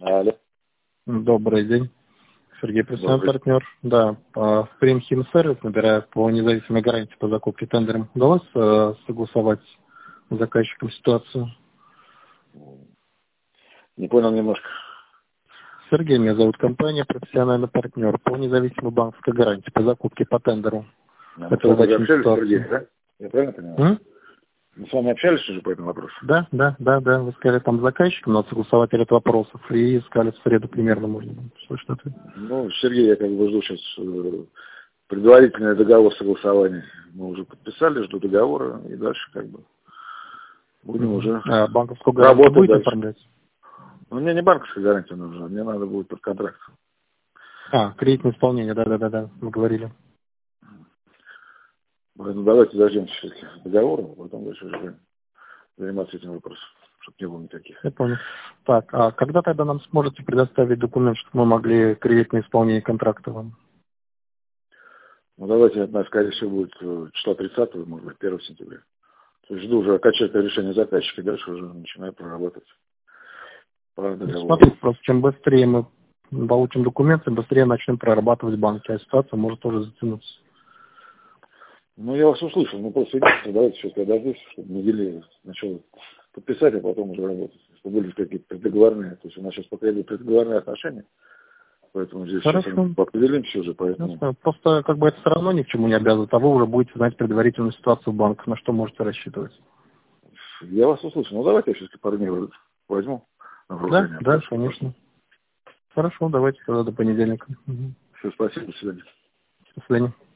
Алло. Добрый день. Сергей, представляем Добрый. партнер. Да, по Примхим сервис, набирая по независимой гарантии по закупке тендером. Удалось согласовать с заказчиком ситуацию? Не понял немножко. Сергей, меня зовут, компания профессиональный партнер по независимой банковской гарантии по закупке по тендеру. Мы Это с вами удачная общались, ситуация. Сергей, да? Я правильно понимаю? Мы с вами общались уже по этому вопросу? Да. Вы сказали, там с заказчиком надо согласовать ряд вопросов. И сказали, в среду примерно можно слышать ответ. Ну, Сергей, я как бы жду сейчас предварительный договор согласования. Мы уже подписали, жду договора, и дальше как бы будем уже Банковскую гарантию работать будете дальше. оформлять? Ну, мне не банковская гарантия нужна, мне надо будет под контракт. Кредитное исполнение, да, вы говорили. Поэтому давайте дождемся все-таки договора, а потом дальше уже будем заниматься этим вопросом, чтобы не было никаких. Я понял. Так, а когда тогда нам сможете предоставить документ, чтобы мы могли кредитное исполнение контракта вам? Ну, давайте, скорее всего, будет числа 30-го, может быть, 1 сентября. То есть жду уже окончательное решение заказчика, и дальше уже начинаю прорабатывать по договору. Смотрите, просто чем быстрее мы получим документы, тем быстрее начнем прорабатывать банки, а ситуация может тоже затянуться. Ну, я вас услышал, ну, просто единственное, давайте сейчас я дождусь, чтобы недели сначала подписать, а потом уже работать. Чтобы были какие-то преддоговорные, то есть у нас сейчас пока идут преддоговорные отношения, поэтому здесь Хорошо. сейчас определимся уже, поэтому... Просто как бы это все равно ни к чему не обязывает, а вы уже будете знать предварительную ситуацию в банках, на что можете рассчитывать. Я вас услышал. Ну, давайте я все-таки пару дней возьму на вооружение. Да, конечно. Хорошо, давайте тогда до понедельника. Все, спасибо, до свидания. До свидания.